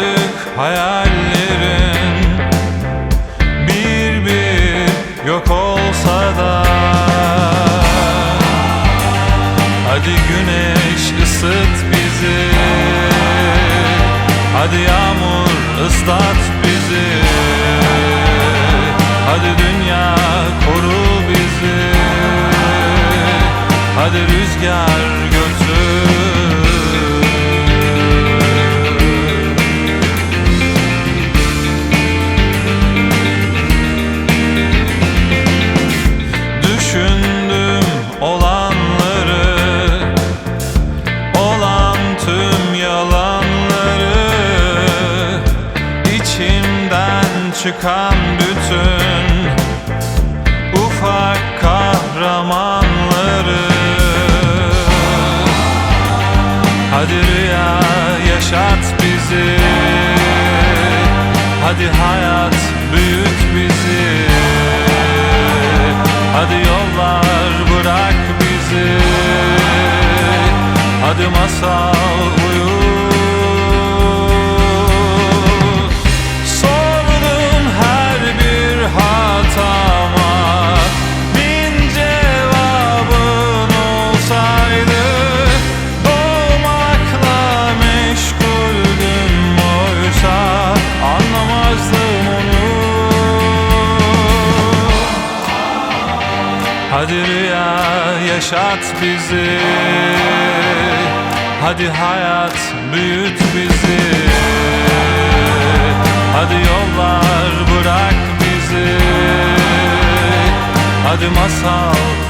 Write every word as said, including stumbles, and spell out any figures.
artık hayallerin bir bir yok olsa da. Hadi güneş ısıt bizi, hadi yağmur ıslat bizi, hadi dünya koru bizi, hadi rüzgar götür. Düşündüm olanları, olan tüm yalanları, içimden çıkan bütün ufak kahramanları. Hadi rüya yaşat bizi, hadi hayat büyüt bizi, hadi yollar bırak bizi, hadi masal uyu. Sordum her bir hatama, bin cevabın olsaydı, doğmakla meşguldüm oysa anlamazdım onu. Hadi rüya yaşat bizi, hadi hayat büyüt bizi, hadi yollar bırak bizi, hadi masal